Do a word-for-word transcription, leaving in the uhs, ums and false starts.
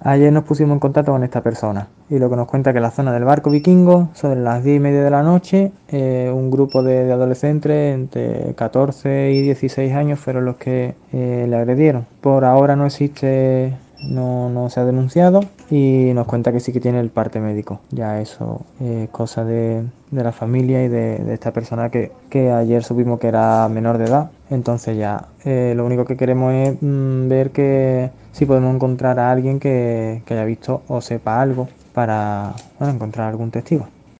Ayer nos pusimos en contacto con esta persona y lo que nos cuenta que en la zona del barco vikingo, sobre las diez y media de la noche, eh, un grupo de, de adolescentes entre catorce y dieciséis años fueron los que eh, le agredieron. Por ahora no existe, no, no se ha denunciado y nos cuenta que sí que tiene el parte médico. Ya eso es cosa de, de la familia y de, de esta persona que, que ayer supimos que era menor de edad. Entonces ya eh, lo único que queremos es mm, ver que si podemos encontrar a alguien que, que haya visto o sepa algo para bueno, encontrar algún testigo.